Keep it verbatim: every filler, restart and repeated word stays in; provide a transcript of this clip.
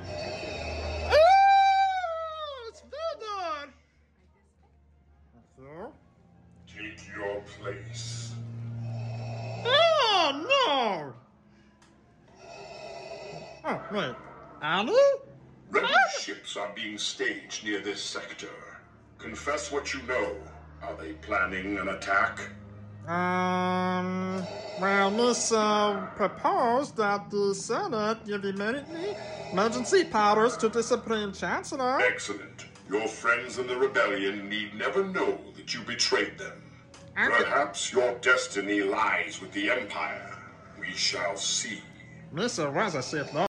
Oh, it's Vidar! So? Take your place. Oh, no! Oh, wait. Annie? Rebel ships are being staged near this sector. Confess what you know. Are they planning an attack? Um, well, Miss, uh, proposed that the Senate give immediately emergency powers to discipline Chancellor. Excellent. Your friends in the rebellion need never know that you betrayed them. I- Perhaps your destiny lies with the Empire. We shall see. Mister was a Sith Lord.